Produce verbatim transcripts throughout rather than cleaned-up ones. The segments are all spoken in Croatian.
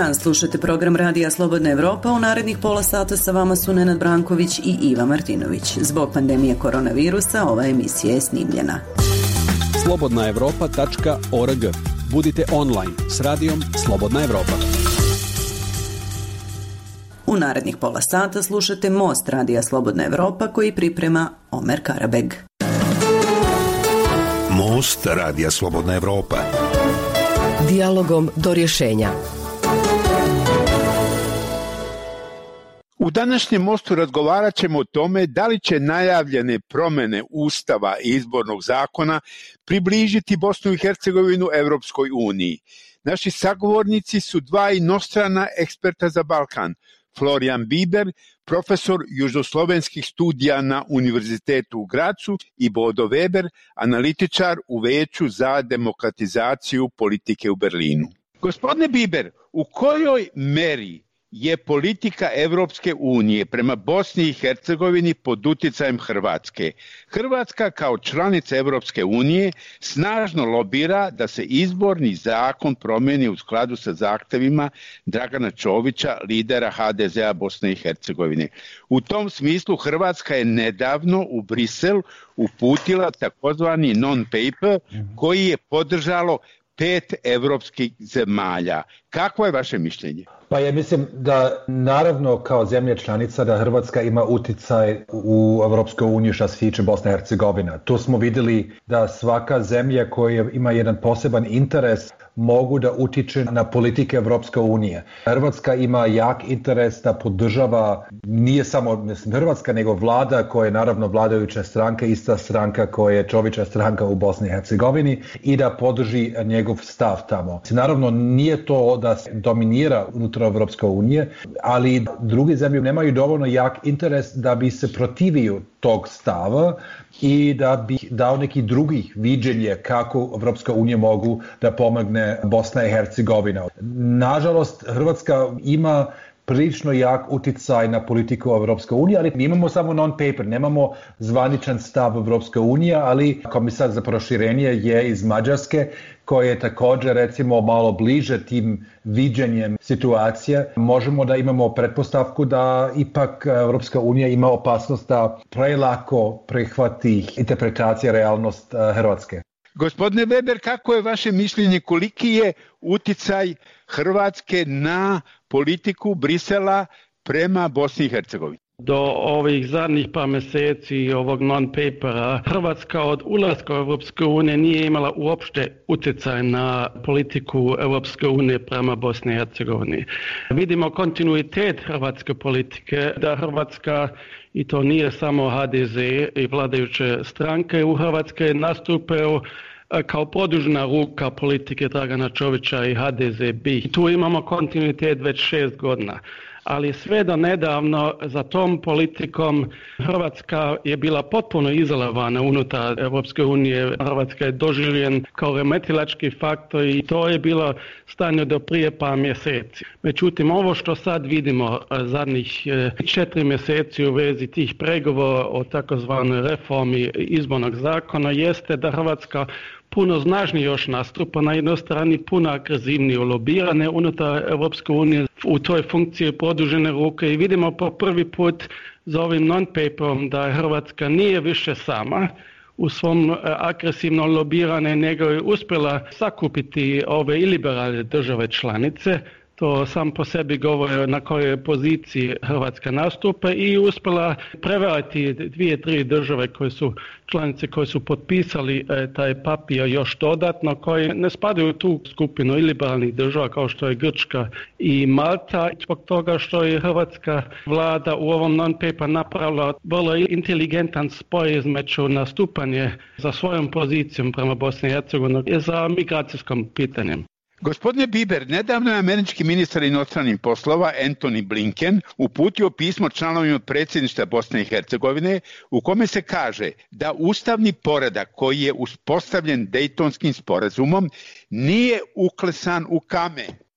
dan, slušate program Radija Slobodna Evropa. U narednih pola sata sa vama su Nenad Branković i Iva Martinović. Zbog pandemije koronavirusa ova emisija je snimljena. slobodna evropa tačka org. Budite online s radijom Slobodna Evropa. U narednih pola sata slušate Most Radija Slobodna Evropa koji priprema Omer Karabeg. Most Radija Slobodna Evropa. Dijalogom do rješenja. U današnjem Mostu razgovarat ćemo o tome da li će najavljene promjene Ustava i izbornog zakona približiti Bosnu i Hercegovinu Evropskoj uniji. Naši sagovornici su dva inostrana eksperta za Balkan, Florijan Biber, profesor južnoslovenskih studija na Univerzitetu u Gracu, i Bodo Weber, analitičar u Veću za demokratizaciju politike u Berlinu. Gospodine Biber, u kojoj meri je politika Evropske unije prema Bosni i Hercegovini pod utjecajem Hrvatske? Hrvatska kao članica Evropske unije snažno lobira da se izborni zakon promijeni u skladu sa zahtjevima Dragana Čovića, lidera ha de zea Bosne i Hercegovine. U tom smislu Hrvatska je nedavno u Brisel uputila takozvani non-paper koji je podržalo pet evropskih zemalja. Kakvo je vaše mišljenje? Pa ja mislim da naravno kao zemlja članica da Hrvatska ima utjecaj u Evropskoj uniji što se tiče Bosne i Hercegovina. Tu smo vidjeli da svaka zemlja koja ima jedan poseban interes mogu da utiče na politike Evropske unije. Hrvatska ima jak interes da podržava, nije samo mislim, Hrvatska, nego vlada koja je naravno vladajuća stranka, ista stranka koja je Čovića stranka u Bosni i Hercegovini, i da podrži njegov stav tamo. Naravno nije to da se dominira unutar Evropske unije, ali druge zemlje nemaju dovoljno jak interes da bi se protivio tog stava i da bi dao neki drugih viđenje kako Evropska unija mogu da pomogne Bosna i Hercegovina. Nažalost, Hrvatska ima prilično jak utjecaj na politiku Evropske unije, ali mi imamo samo non-paper, nemamo zvaničan stav Evropske unije, ali komisar za proširenje je iz Mađarske, koji je također recimo malo bliže tim viđenjem situacije. Možemo da imamo pretpostavku da ipak Evropska unija ima opasnost da prelako prihvati interpretacija realnost Hrvatske. Gospodine Weber, kako je vaše mišljenje, koliki je utjecaj Hrvatske na politiku Brisela prema Bosni i Hercegovini? Do ovih zadnjih par mjeseci ovog non-papera Hrvatska od ulaska u Europsku uniju nije imala uopšte utjecaj na politiku Europske unije prema Bosni i Hercegovini. Vidimo kontinuitet hrvatske politike, da Hrvatska, i to nije samo ha de ze i vladajuće stranke u Hrvatskoj, nastupaju kao produžena ruka politike Dragana Čovića i ha de ze be. Tu imamo kontinuitet već šest godina. Ali sve do nedavno za tom politikom Hrvatska je bila potpuno izolovana unutar Europske unije. Hrvatska je doživljen kao remetilački faktor i to je bilo stanje do prije par mjeseci. Međutim, ovo što sad vidimo zadnjih četiri mjeseci u vezi tih pregovora o takozvanoj reformi izbornog zakona jeste da Hrvatska puno snažnije još nastupa, na jednoj strani puno agresivnije lobirane unutar Europske unije u toj funkciji produžene ruke, i vidimo po prvi put za ovim non-paperom da Hrvatska nije više sama u svom agresivno lobirane, nego je uspjela sakupiti ove iliberalne države članice. To sam po sebi govori na kojoj poziciji Hrvatska nastupa, i uspjela prevariti dvije, tri države koje su članice koje su potpisali taj papir još dodatno, koji ne spadaju u tu skupinu iliberalnih država kao što je Grčka i Malta, zbog toga što je hrvatska vlada u ovom non-paper napravila vrlo inteligentan spoj između nastupanje za svojom pozicijom prema Bosni i Hercegovini i za migracijskom pitanjem. Gospodine Biber, nedavno je američki ministar inostranih poslova Antony Blinken uputio pismo članovima predsjedništva Bosne i Hercegovine u kome se kaže da ustavni poredak koji je uspostavljen Dejtonskim sporazumom nije uklesan u kamen.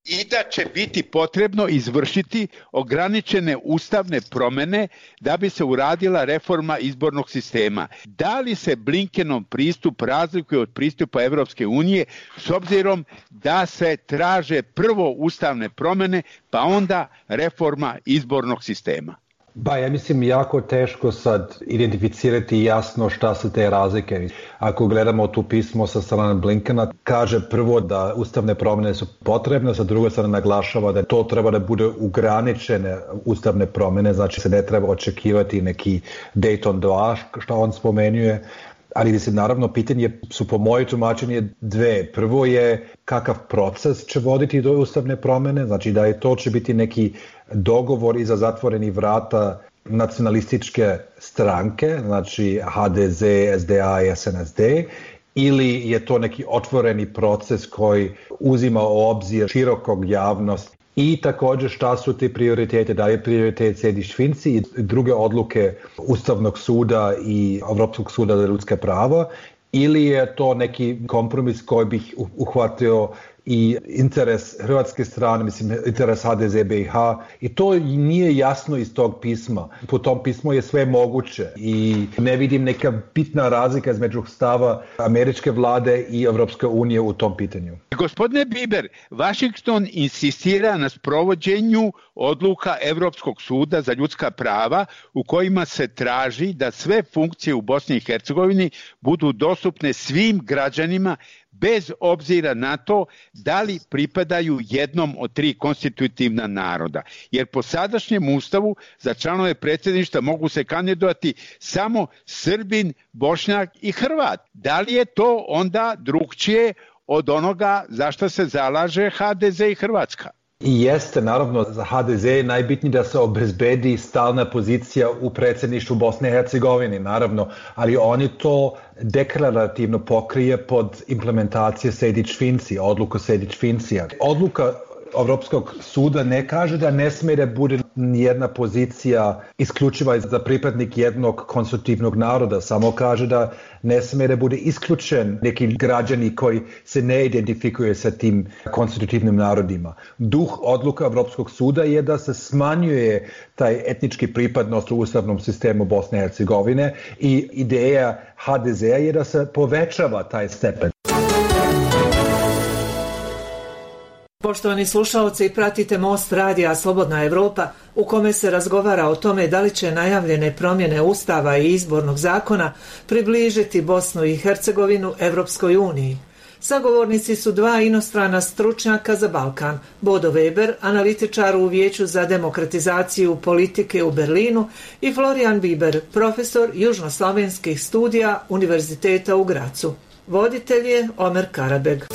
i da će biti potrebno izvršiti ograničene ustavne promjene da bi se uradila reforma izbornog sistema. Da li se Blinkenov pristup razlikuje od pristupa Evropske unije s obzirom da se traže prvo ustavne promjene pa onda reforma izbornog sistema? Ba, ja mislim jako teško sad identificirati jasno šta su te razlike. Ako gledamo tu pismo sa strane Blinkena, kaže prvo da ustavne promjene su potrebne, sa druge strane naglašava da to treba da bude ograničene ustavne promjene, znači se ne treba očekivati neki Dayton dva, što on spomenuje. Ali mislim, naravno, pitanje su po moje tumačenje dve. Prvo je kakav proces će voditi do ustavne promjene, znači da je to će biti neki dogovor iza zatvorenih vrata nacionalističke stranke, znači H D Z, S D A i S N S D, ili je to neki otvoreni proces koji uzima u obzir širokog javnost. I također šta su te prioritete, da je prioritet sjediš Finci i druge odluke Ustavnog suda i Europskog suda za ljudska prava, ili je to neki kompromis koji bih uhvatio i interes hrvatske strane, mislim interes H D Z B i H, i to nije jasno iz tog pisma. Po tom pismu je sve moguće i ne vidim neka bitna razlika između stava američke vlade i Evropske unije u tom pitanju. Gospodine Biber, Washington insistira na sprovođenju odluka Evropskog suda za ljudska prava u kojima se traži da sve funkcije u Bosni i Hercegovini budu dostupne svim građanima bez obzira na to da li pripadaju jednom od tri konstitutivna naroda. Jer po sadašnjem ustavu za članove predsjedništva mogu se kandidovati samo Srbin, Bošnjak i Hrvat. Da li je to onda drukčije od onoga za što se zalaže H D Z i Hrvatska? I jeste, naravno, za H D Z je najbitnije da se obezbedi stalna pozicija u predsjedništvu Bosne i Hercegovine, naravno, ali oni to deklarativno pokrije pod implementacije Sejdić-Finci, odluku Sejdić-Fincija. Odluka Evropskog suda ne kaže da ne smije da bude jedna pozicija isključiva za pripadnik jednog konstitutivnog naroda, samo kaže da ne smije da bude isključen neki građani koji se ne identifikuje sa tim konstitutivnim narodima. Duh odluka Evropskog suda je da se smanjuje taj etnički pripadnost u ustavnom sistemu Bosne i Hercegovine i ideja H D Z-a je da se povećava taj stepen. Poštovani slušalci, pratite Most radija Slobodna Evropa u kome se razgovara o tome da li će najavljene promjene Ustava i izbornog zakona približiti Bosnu i Hercegovinu Evropskoj uniji. Sagovornici su dva inostrana stručnjaka za Balkan, Bodo Weber, analitičar u Vijeću za demokratizaciju politike u Berlinu, i Florian Biber, profesor južnoslavenskih studija Univerziteta u Gracu. Voditelj je Omer Karabeg.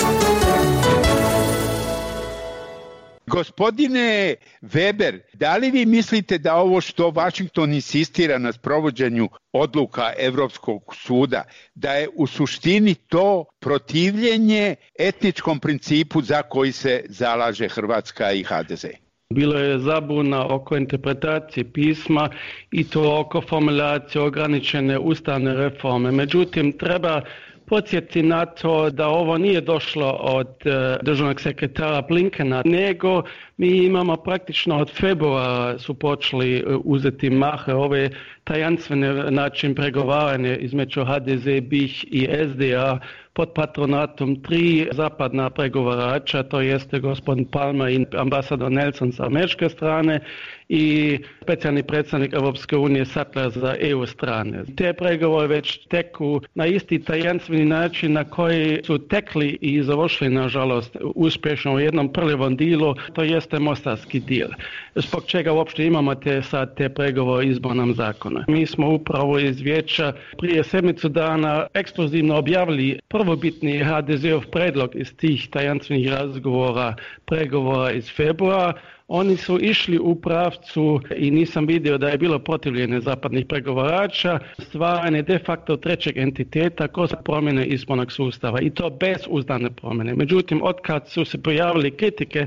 Gospodine Weber, da li vi mislite da ovo što Washington insistira na sprovođenju odluka Evropskog suda, da je u suštini to protivljenje etničkom principu za koji se zalaže Hrvatska i H D Z? Bilo je zabuna oko interpretacije pisma i to oko formulacije ograničene ustavne reforme. Međutim, treba podsjeti na to da ovo nije došlo od uh, državnog sekretara Blinkena, nego mi imamo praktično od februara su počeli uh, uzeti mahe ove tajanstvene način pregovaranja između H D Z, B I H i S D A pod patronatom tri zapadna pregovarača, to jeste gospodin Palma i ambasador Nelson sa američke strane i specijalni predstavnik Evropske unije Sattler za E U strane. Te pregovore već teku na isti tajanstveni način na koji su tekli i završili, nažalost, uspješno u jednom prljavom dilu, to jeste mostarski dil. Zbog čega uopšte imamo te sad te pregovore o izbornom zakonu. Mi smo upravo iz Vijeća prije sedmicu dana ekskluzivno objavili prvobitni H D Z-ov predlog iz tih tajanstvenih razgovora, pregovora iz februara. Oni su išli u pravcu i nisam vidio da je bilo protivljenje zapadnih pregovarača, stvaranje de facto trećeg entiteta kroz promjene izbornog sustava i to bez ustavne promjene. Međutim, otkad su se pojavili kritike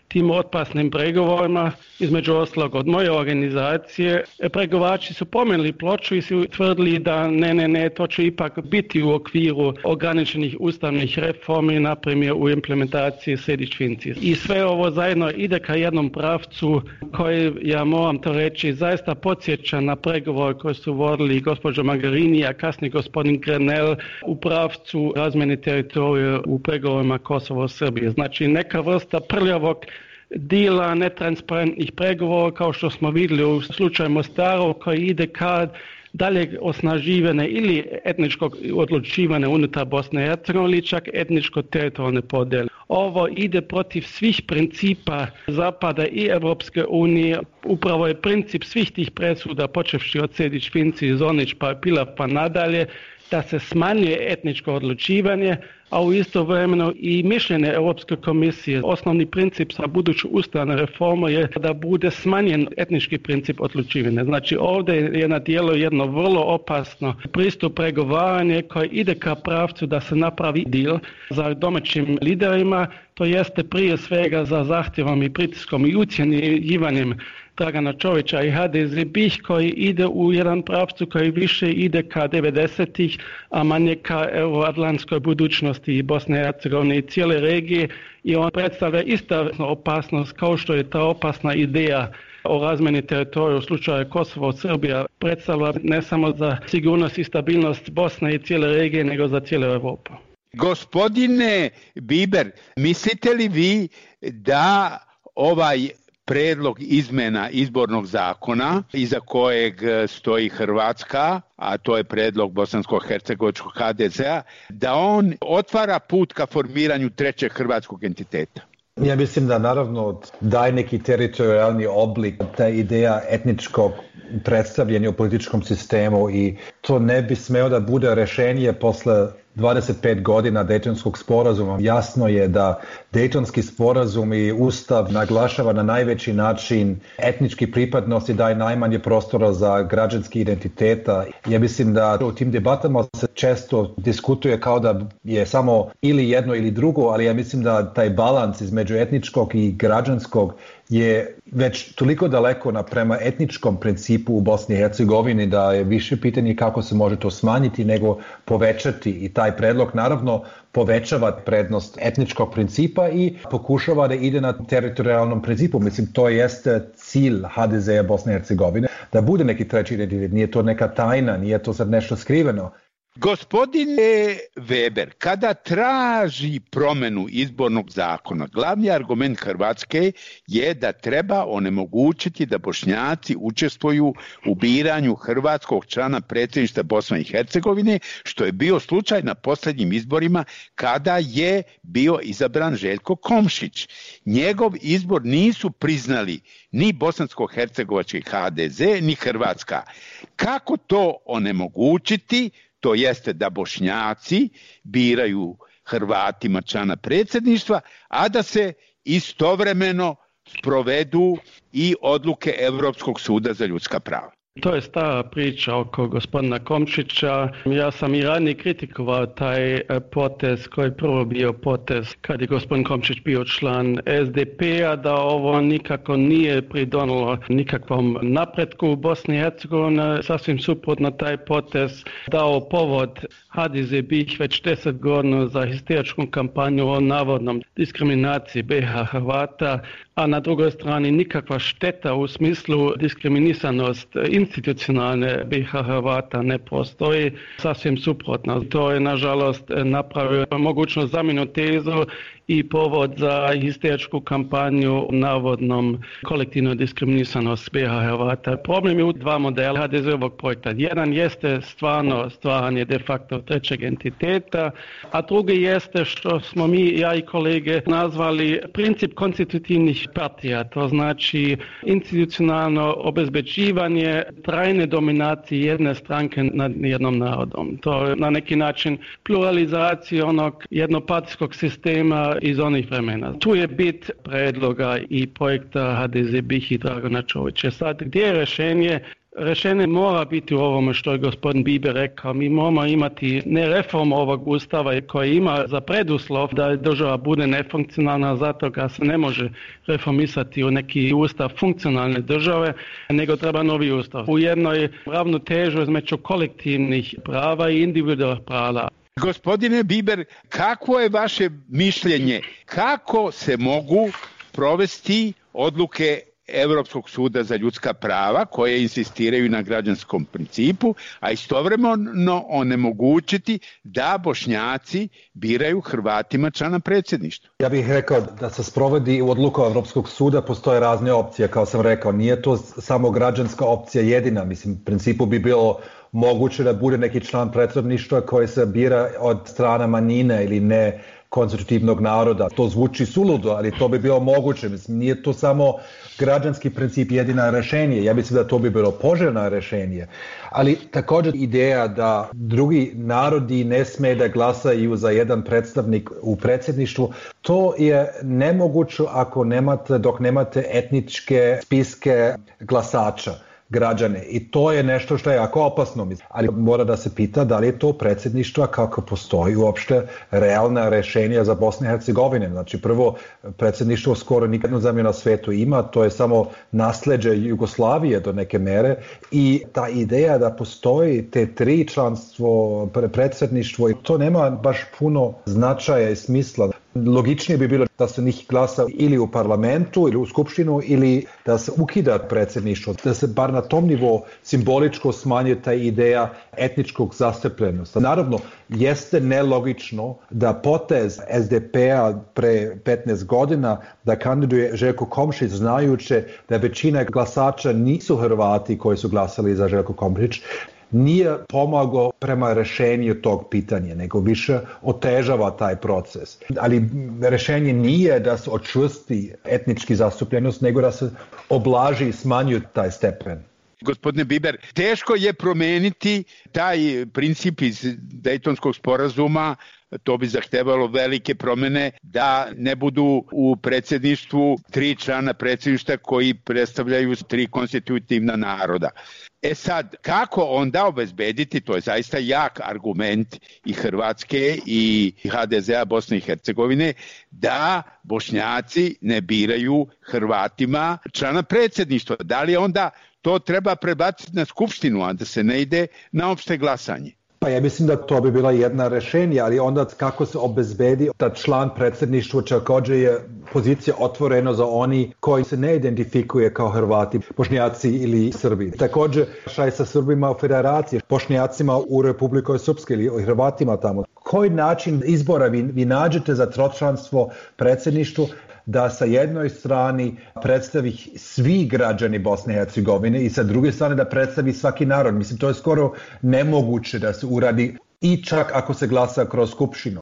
tim otpasnim pregovorima, između ostalog od moje organizacije. Pregovači su pomenuli ploču i su tvrdili da ne, ne, ne, to će ipak biti u okviru ograničenih ustavnih reformi, na primjer u implementaciji Sejdić Finci. I sve ovo zajedno ide ka jednom pravcu koji, ja moram to reći, zaista podsjeća na pregovor koji su vodili gospođa Mogherini, a kasnije gospodin Grenell u pravcu razmjene teritorija u pregovorima Kosovo-Srbije. Znači neka vrsta prljavog dila, netransparentnih pregovora kao što smo vidjeli u slučaju Mostarov koji ide ka dalje osnaživane ili etničkog odlučivanja unutar Bosne i Hercegovine ili čak etničko-teritorijalne podjele. Ovo ide protiv svih principa Zapada i Evropske unije. Upravo je princip svih tih presuda, počevši od Sejdić, Finci, Zonić, pa Pilav pa nadalje, da se smanjuje etničko odlučivanje, a u isto vremenu i mišljenje Europske komisije. Osnovni princip sa buduću ustavnu reformu je da bude smanjen etnički princip odlučivanja. Znači ovdje je na dijelu jedno vrlo opasno pristup pregovaranje koji ide ka pravcu da se napravi deal za domaćim liderima, to jeste prije svega za zahtjevom i pritiskom i ucjenjivanjem Dragana Čovića i H D Z B koji ide u jedan pravcu koji više ide ka devedesetih, a manje ka euroatlantskoj budućnosti i Bosne i Hercegovine i cijele regije, i on predstavlja isto opasnost kao što je ta opasna ideja o razmjeni teritorija u slučaju Kosovo, Srbija predstavlja ne samo za sigurnost i stabilnost Bosne i cijele regije, nego za cijelu Europu. Gospodine Biber, mislite li vi da ovaj predlog izmjena izbornog zakona iza kojeg stoji Hrvatska, a to je predlog bosansko-hercegovačkog H D Z-a, da on otvara put ka formiranju trećeg hrvatskog entiteta? Ja mislim da naravno daje neki teritorijalni oblik, ta ideja etničkog predstavljanja u političkom sistemu, i to ne bi smeo da bude rešenje posle dvadeset pet godina Dejtonskog sporazuma. Jasno je da Dejtonski sporazum i Ustav naglašava na najveći način etnički pripadnost i daje najmanje prostora za građanski identiteta. Ja mislim da u tim debatama se često diskutuje kao da je samo ili jedno ili drugo, ali ja mislim da taj balans između etničkog i građanskog je već toliko daleko naprema etničkom principu u Bosni i Hercegovini da je više pitanje kako se može to smanjiti nego povećati, i taj predlog naravno povećava prednost etničkog principa i pokušava da ide na teritorijalnom principu. Mislim, to jeste cilj H D Z-a Bosne i Hercegovine, da bude neki treći identitet, nije to neka tajna, nije to sad nešto skriveno. Gospodine Weber, kada traži promjenu izbornog zakona, glavni argument Hrvatske je da treba onemogućiti da Bošnjaci učestvuju u biranju hrvatskog člana predsjedništva Bosne i Hercegovine, što je bio slučaj na posljednjim izborima kada je bio izabran Željko Komšić. Njegov izbor nisu priznali ni bosansko-hercegovački H D Z, ni Hrvatska. Kako to onemogućiti? To jeste da Bošnjaci biraju Hrvatima člana predsjedništva, a da se istovremeno sprovedu i odluke Europskog suda za ljudska prava. To je stara priča oko gospodina Komšića. Ja sam i ranije kritikovao taj potez koji je prvo bio potez kad je gospodin Komšić bio član S D P-a, da ovo nikako nije pridonilo nikakvom napretku u Bosni i Hercegovini. Sasvim suprotno, taj potez dao povod H D Z B već deset godina za histeričku kampanju o navodnom diskriminaciji B iH Hrvata, a na drugoj strani nikakva šteta u smislu diskriminisanost institucionalne B iH Hrvata ne postoji. Sasvim suprotno. To je nažalost napravio mogućnost zamjenu tezu i povod za histeričku kampanju navodnom kolektivnoj diskriminisanost B iH Hrvata. Problem je u dva modela H D Z-ovog projekta. Jedan jeste stvarno stvaranje de facto trećeg entiteta, a drugi jeste što smo mi, ja i kolege, nazvali princip konstitutivnih partija. To znači institucionalno obezbeđivanje trajne dominacije jedne stranke nad jednom narodom. To je na neki način pluralizacija onog jednopartijskog sistema iz onih vremena. Tu je bit predloga i projekta H D Z B i Dragana Čovića. Sad, gdje je rješenje? Rešenje mora biti u ovome što je gospodin Biber rekao. Mi moramo imati ne reformu ovog ustava koja ima za preduslov da država bude nefunkcionalna, zato ga se ne može reformisati u neki ustav funkcionalne države, nego treba novi ustav. U jednoj ravnotežu između kolektivnih prava i individualnih prava. Gospodine Biber, kako je vaše mišljenje? Kako se mogu provesti odluke Evropskog suda za ljudska prava koje insistiraju na građanskom principu, a istovremeno onemogućiti da Bošnjaci biraju Hrvatima člana predsjedništva? Ja bih rekao da se sprovodi u odluku Evropskog suda postoje razne opcije, kao sam rekao, nije to samo građanska opcija jedina, mislim, u principu bi bilo moguće da bude neki član predsjedništva koji se bira od strana manjine ili ne konstitutivnog naroda. To zvuči suludo, ali to bi bilo moguće. Mislim, nije to samo građanski princip jedina rešenje. Ja mislim da to bi bilo poželjno rešenje. Ali također ideja da drugi narodi ne sme da glasaju za jedan predstavnik u predsjedništvu, to je nemoguće ako nemate, dok nemate etničke spiske glasača. Građane. I to je nešto što je jako opasno. Ali mora da se pita da li je to predsjedništvo kako postoji uopšte realna rešenja za Bosnu i Hercegovinu. Znači prvo, predsjedništvo skoro nikadnu zemlju na svetu ima, to je samo nasleđe Jugoslavije do neke mere i ta ideja da postoji te tri članstvo, predsjedništvo, to nema baš puno značaja i smisla. Logičnije bi bilo da se njih glasa ili u parlamentu ili u skupštinu ili da se ukida predsjedništvo, da se bar na tom nivou simboličko smanjuje ta ideja etničkog zastupljenosti. Naravno, jeste nelogično da potez es de pe-a pre petnaest godina da kandiduje Željko Komšić znajući da većina glasača nisu Hrvati koji su glasali za Željko Komšić, nije pomagao prema rešenju tog pitanja, nego više otežava taj proces. Ali rešenje nije da se očvrsti etnički zastupljenost, nego da se oblaži i smanjuje taj stepen. Gospodine Biber, teško je promeniti taj princip iz Dejtonskog sporazuma, to bi zahtevalo velike promene da ne budu u predsjedništvu tri člana predsjedništva koji predstavljaju tri konstitutivna naroda. E sad, kako onda obezbediti, to je zaista jak argument i Hrvatske i ha de zea Bosne i Hercegovine, da Bošnjaci ne biraju Hrvatima člana predsjedništva. Da li onda to treba prebaciti na skupštinu, a da se ne ide na opšte glasanje? Pa ja mislim da to bi bila jedna rešenja, ali onda kako se obezbedi da član predsjedništva također je pozicija otvorena za oni koji se ne identifikuje kao Hrvati, Bošnjaci ili Srbi. Također šta je sa Srbima u federaciji, Bošnjacima u Republikoj Srpskoj ili Hrvatima tamo. Koji način izbora vi, vi nađete za tročlanstvo predsjedništvu da sa jednoj strani predstavi svi građani Bosne i Hercegovine i sa druge strane da predstavi svaki narod. Mislim, to je skoro nemoguće da se uradi i čak ako se glasa kroz skupštinu.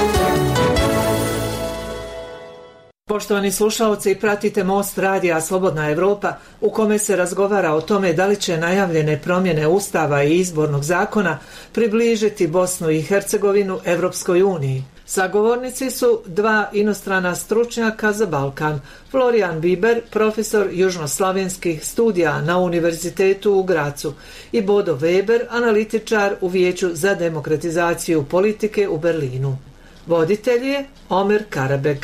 Poštovani slušalci, pratite Most radija Slobodna Evropa u kome se razgovara o tome da li će najavljene promjene Ustava i izbornog zakona približiti Bosnu i Hercegovinu Evropskoj uniji. Sagovornici su dva inostrana stručnjaka za Balkan, Florijan Biber, profesor južnoslavenskih studija na Univerzitetu u Gracu i Bodo Weber, analitičar u Vijeću za demokratizaciju politike u Berlinu. Voditelj je Omer Karabek.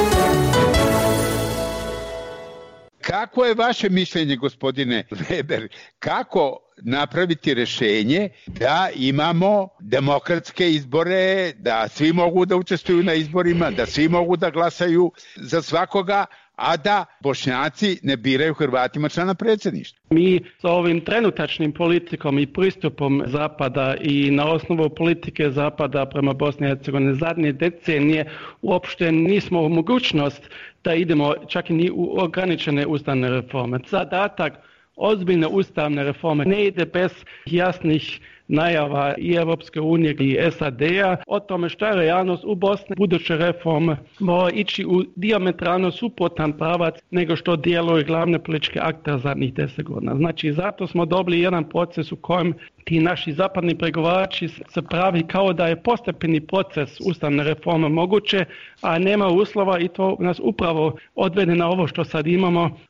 Kako je vaše mišljenje, gospodine Weber, kako napraviti rešenje da imamo demokratske izbore, da svi mogu da učestvuju na izborima, da svi mogu da glasaju za svakoga, a da Bošnjaci ne biraju Hrvatima člana predsjedništva? Mi sa ovim trenutačnim politikom i pristupom Zapada i na osnovu politike Zapada prema Bosni i Hercegovini zadnje decenije uopšte nismo u mogućnost da idemo čak i ni u ograničene ustavne reforme. Zadatak ozbiljne ustavne reforme ne ide bez jasnih najava i Europske unije i es a de-a o tome šta je realnost u Bosni. Buduće reforme mora ići u diametralno suprotan pravac nego što djeluju glavne političke akte zadnjih deset godina. Znači, zato smo dobili jedan proces u kojem ti naši zapadni pregovarači se pravi kao da je postepeni proces ustavne reforme moguće, a nema uslova i to nas upravo odvede na ovo što sad imamo,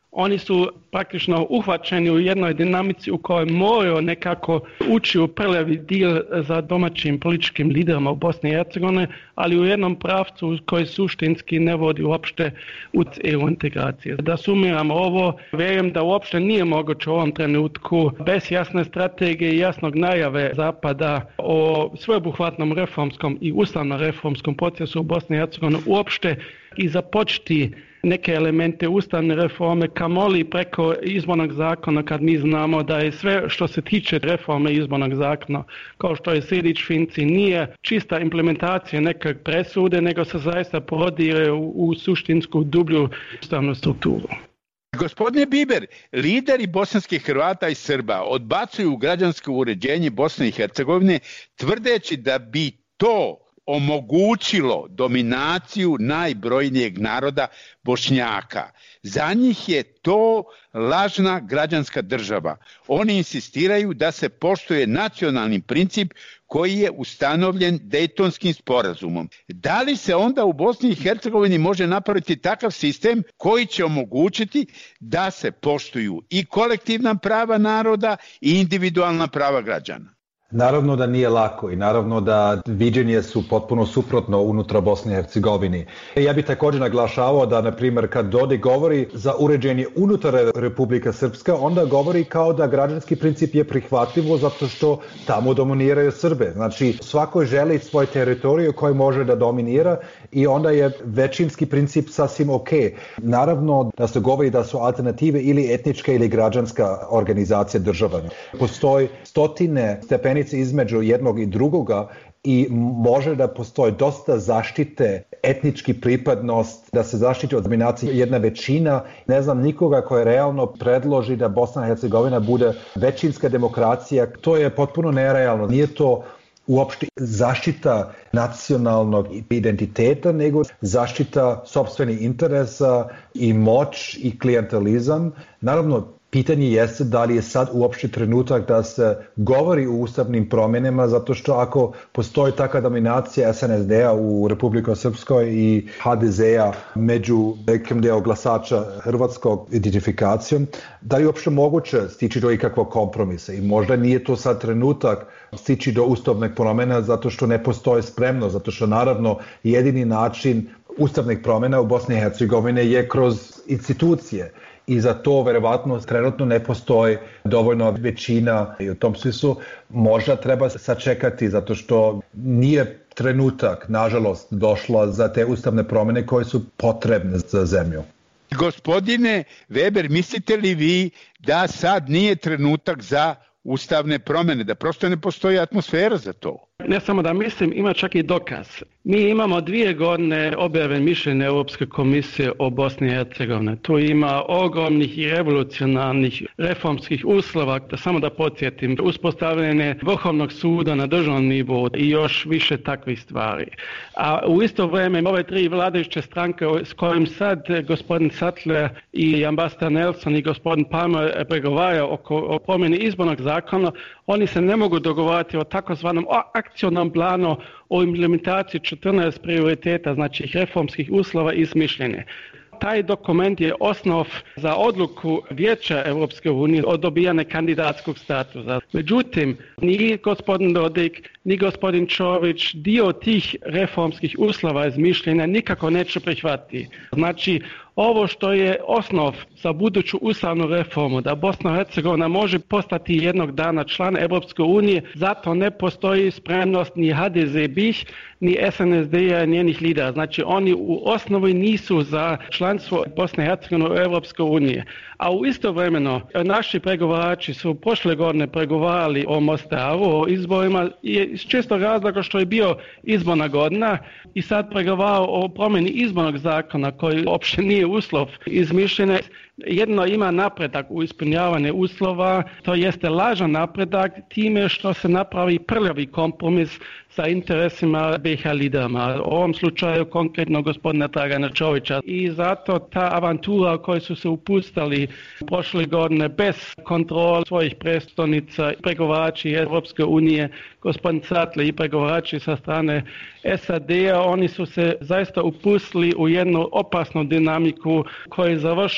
Oni su praktično uhvaćeni u jednoj dinamici u kojoj moraju nekako ući u prljavi dio za domaćim političkim liderima u Bosni i Hercegovini, ali u jednom pravcu koji suštinski ne vodi uopšte u E U integracije. Da sumiramo ovo, vjerujem da uopšte nije moguće u ovom trenutku bez jasne strategije i jasnog najave Zapada o sveobuhvatnom reformskom i ustavnom reformskom procesu u Bosni i Hercegovini uopšte i započeti neke elemente ustavne reforme, kamoli preko izbornog zakona, kad mi znamo da je sve što se tiče reforme izbornog zakona, kao što je Sejdić-Finci, nije čista implementacija neke presude, nego se zaista prodire u, u suštinsku dublju ustavnu strukturu. Gospodine Biber, lideri bosanskih Hrvata i Srba odbacuju građansko uređenje Bosne i Hercegovine, tvrdeći da bi to omogućilo dominaciju najbrojnijeg naroda Bošnjaka. Za njih je to lažna građanska država. Oni insistiraju da se poštuje nacionalni princip koji je ustanovljen Dejtonskim sporazumom. Da li se onda u Bosni i Hercegovini može napraviti takav sistem koji će omogućiti da se poštuju i kolektivna prava naroda i individualna prava građana? Naravno da nije lako i naravno da viđenje su potpuno suprotno unutra Bosne i Hercegovini. Ja bih također naglašavao da, na primjer, kad Dodik govori za uređenje unutar Republika Srpska, onda govori kao da građanski princip je prihvatljivo zato što tamo dominiraju Srbe. Znači, svako želi svoj teritoriju koji može da dominira i onda je većinski princip sasvim ok. Naravno da se govori da su alternative ili etnička ili građanska organizacija država. Postoji stotine stepeni između jednog i drugoga i može da postoji dosta zaštite etnički pripadnost, da se zaštiti od dominacije jedna većina. Ne znam nikoga koji realno predloži da Bosna i Hercegovina bude većinska demokracija. To je potpuno nerealno. Nije to uopšte zaštita nacionalnog identiteta, nego zaštita sopstvenih interesa i moć i klijentelizam. Naravno, pitanje jeste da li je sad uopšte trenutak da se govori o ustavnim promjenama, zato što ako postoji takva dominacija S N S D-a u Republiku Srpskoj i H D Z-a među nekim deo glasača hrvatskog identifikacijom, da li je uopšte moguće stići do ikakvog kompromisa i možda nije to sad trenutak stići do ustavnih promjena zato što ne postoji spremnost, zato što naravno jedini način ustavnih promjena u Bosni i Hercegovini je kroz institucije. I za to verovatno trenutno ne postoji dovoljno većina i u tom smislu možda treba sačekati zato što nije trenutak, nažalost, došla za te ustavne promjene koje su potrebne za zemlju. Gospodine Weber, mislite li vi da sad nije trenutak za ustavne promjene, da prosto ne postoji atmosfera za to? Ne samo da mislim, ima čak i dokaz. Mi imamo dvije godine objave mišljenja Europske komisije o Bosni i Hercegovini. Tu ima ogromnih i revolucionarnih reformskih uslova, da samo da podsjetim, uspostavljanje Vrhovnog suda na državnom nivou i još više takvih stvari. A u isto vrijeme ove tri vladajuće stranke s kojim sad gospodin Sattler i ambasador Nelson i gospodin Palmer pregovaraju oko o promjeni izbornog zakona, oni se ne mogu dogovarati o takozvanom akcionom planu o implementaciji četrnaest prioriteta, znači reformskih uslova i mišljenja. Taj dokument je osnov za odluku Vijeća Europske unije o dobijanju kandidatskog statusa. Međutim, ni gospodin Dodik, ni gospodin Čović dio tih reformskih uslova iz mišljenja nikako neće prihvatiti. Znači, ovo što je osnov za buduću ustavnu reformu, da Bosna i Hercegovina može postati jednog dana član Europske unije, zato ne postoji spremnost ni H D Z B I H, ni S N S D-a, njenih lidera. Znači, oni u osnovi nisu za članstvo Bosne i Hercegovine u Europskoj uniji. A u istovremeno, naši pregovarači su prošle godine pregovarali o Mostaru, o izborima, iz čistog razloga što je bio izborna godina i sad pregovarao o promjeni izbornog zakona koji uopće nije uslov izmišljene. Jedno ima napredak u ispunjavanju uslova, to jeste lažan napredak time što se napravi prljavi kompromis sa interesima B i H liderima, u ovom slučaju konkretno gospodina Dragana Čovića. I zato ta avantura u kojoj su se upustili prošle godine bez kontrole svojih predstavnica, pregovarači Europske unije, gospodin Sattler i pregovarači sa strane S A D-a, oni su se zaista upustili u jednu opasnu dinamiku koja završi u onoj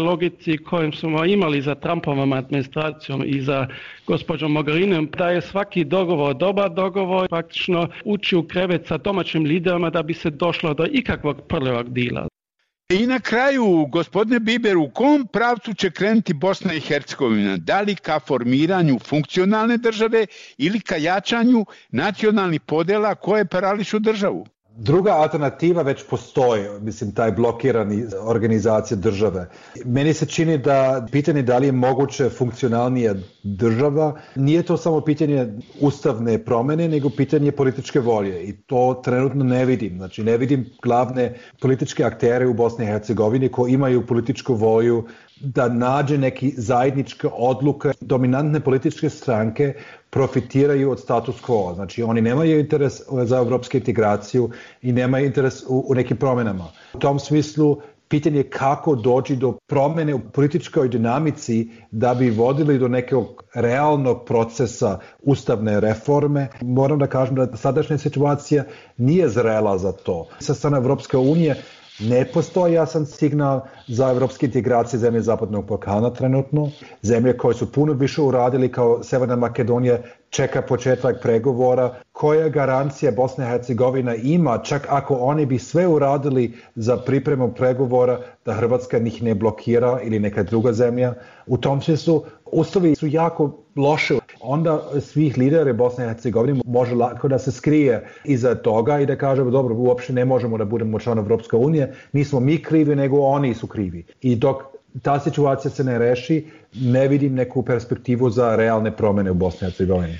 logici kojem smo imali za Trumpovom administracijom i za gospođom Mogherinom, da je svaki dogovor dobar dogovor, praktično uči u krevet sa domaćim liderima da bi se došlo do ikakvog prljavog dila. I na kraju, gospodine Biber, u kom pravcu će krenuti Bosna i Hercegovina? Da li ka formiranju funkcionalne države ili ka jačanju nacionalnih podela koje parališu državu? Druga alternativa već postoji, mislim, taj blokirani organizacije države. Meni se čini da pitanje da li je moguće funkcionalnija država, nije to samo pitanje ustavne promene, nego pitanje političke volje i to trenutno ne vidim. Znači, ne vidim glavne političke aktere u Bosni i Hercegovini koji imaju političku volju da nađe neki zajedničke odluke. Dominantne političke stranke profitiraju od status quo. Znači, oni nemaju interes za evropsku integraciju i nemaju interes u, u nekim promjenama. U tom smislu, pitanje je kako doći do promjene u političkoj dinamici da bi vodili do nekog realnog procesa ustavne reforme. Moram da kažem da sadašnja situacija nije zrela za to. Sa strane Evropske unije ne postoji jasan signal za evropske integracije zemlje Zapadnog Balkana trenutno. Zemlje koje su puno više uradili kao Severna Makedonija čeka početak pregovora. Koja garancija Bosna i Hercegovina ima, čak ako oni bi sve uradili za pripremu pregovora, da Hrvatska njih ne blokira ili neka druga zemlja? U tom smislu ustavi su jako loše. Onda svih lidera Bosne i Hercegovine može lako da se skrije iza toga i da kaže dobro, uopšte ne možemo da budemo član Evropske unije, nismo mi krivi, nego oni su krivi. I dok ta situacija se ne reši, ne vidim neku perspektivu za realne promjene u Bosni i Hercegovini.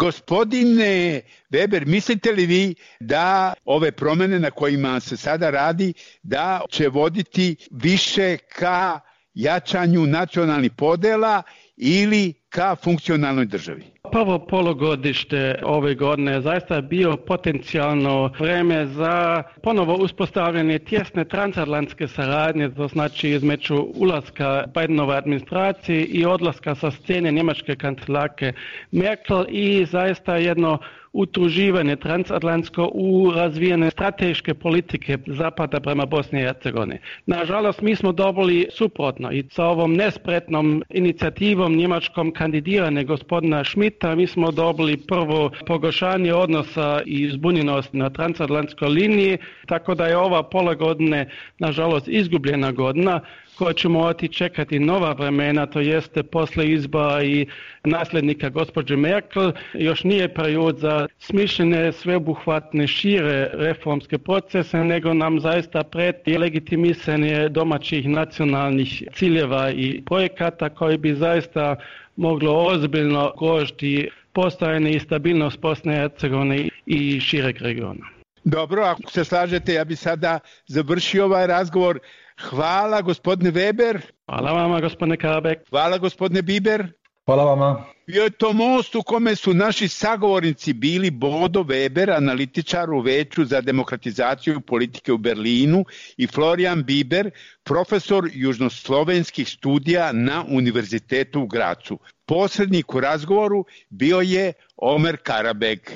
Gospodine Weber, mislite li vi da ove promjene na kojima se sada radi, da će voditi više ka jačanju nacionalnih podela ili ka funkcionalnoj državi? Prvo polugodište ove godine zaista je bio potencijalno vreme za ponovo uspostavljanje tjesne transatlantske saradnje, to znači između ulaska Bidenove administracije i odlaska sa scene njemačke kancelarke Merkel i zaista jedno utruživanje transatlantsko u razvijene strateške politike Zapada prema Bosni i Hercegovini. Nažalost, mi smo dobili suprotno i sa ovom nespretnom inicijativom njemačkom kandidiranja gospodina Schmidta mi smo dobili prvo pogoršanje odnosa i zbunjenost na transatlantskoj liniji, tako da je ova pola godine nažalost izgubljena godina koja će morati čekati nova vremena, to jeste posle izbora i nasljednika gospođe Merkel. Još nije period za smišljene, sveobuhvatne, šire reformske procese, nego nam zaista preti legitimisanje domaćih nacionalnih ciljeva i projekata koji bi zaista moglo ozbiljno ugrožiti postojanje i stabilnost Bosne i Hercegovine i šireg regiona. Dobro, ako se slažete, ja bi sada završio ovaj razgovor. Hvala gospodine Weber. Hvala vama gospodine Karabek. Hvala gospodine Biber. Hvala vama. Bio je to most u kome su naši sagovornici bili Bodo Weber, analitičar u Veću za demokratizaciju politike u Berlinu, i Florian Biber, profesor južnoslovenskih studija na Univerzitetu u Gracu. Posrednik u razgovoru bio je Omer Karabek.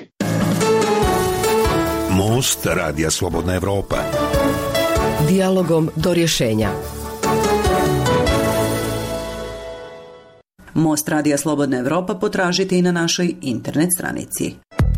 Most Radija Slobodna Evropa. Dijalogom do rješenja. Most Radija Slobodna Evropa potražite i na našoj internet stranici.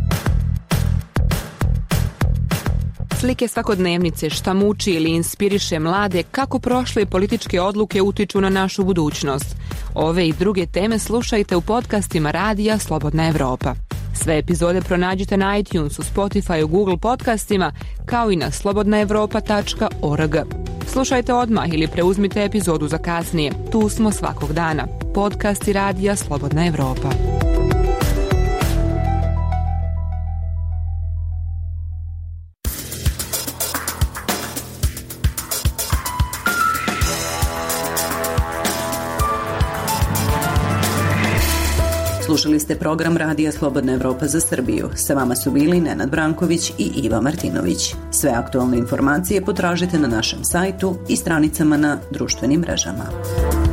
Slike svakodnevnice, šta muči ili inspiriše mlade, kako prošle političke odluke utiču na našu budućnost. Ove i druge teme slušajte u podcastima Radija Slobodna Evropa. Sve epizode pronađite na iTunesu, Spotify, Google podcastima, kao i na slobodna evropa tačka org. Slušajte odmah ili preuzmite epizodu za kasnije. Tu smo svakog dana. Podcasti Radija Slobodna Evropa. Slušali ste program Radija Slobodna Evropa za Srbiju. Sa vama su bili Nenad Branković i Iva Martinović. Sve aktualne informacije potražite na našem sajtu i stranicama na društvenim mrežama.